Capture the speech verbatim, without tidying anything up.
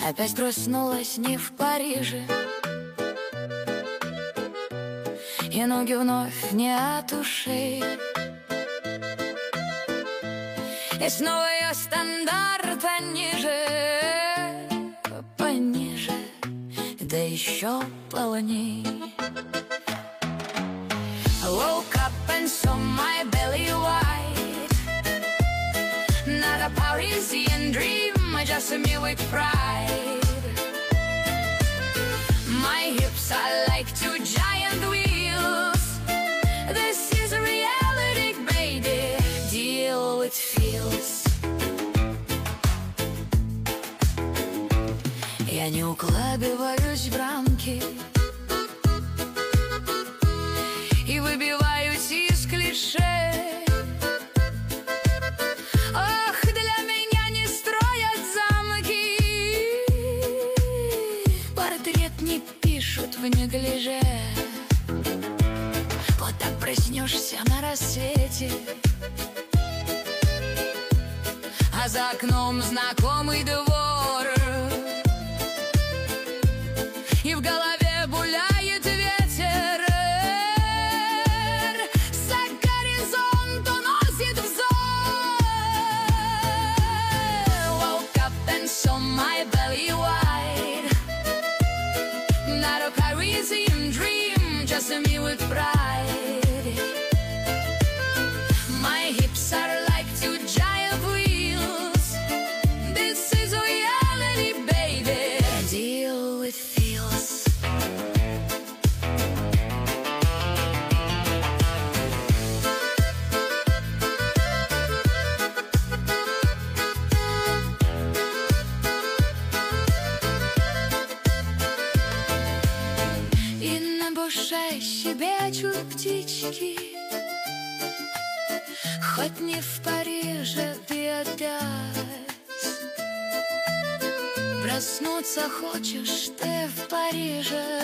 Опять проснулась не в Париже, и ноги вновь не от ушей. И снова ее стандарт пониже, пониже, да еще полней. Woke up and saw my belly white, not a Parisian dream, just me with pride. My hips are like two giant wheels. This is reality, baby. Deal with feels. Я не укладываюсь в рамки и выбиваюсь из клише. Ох, для меня не строят замки, портрет не пишут в неглиже. Вот так проснешься на рассвете, а за окном знакомый двор, и в голове гуляет ветер, за горизонт уносит взор. Woke up and saw my belly white, not a Parisian dream, just me with pride. My hips are like two giant wheels. This is reality, baby. Deal with feels. И на буше щебечут птички, хоть не в Париже ты опять. Проснуться хочешь ты в Париже,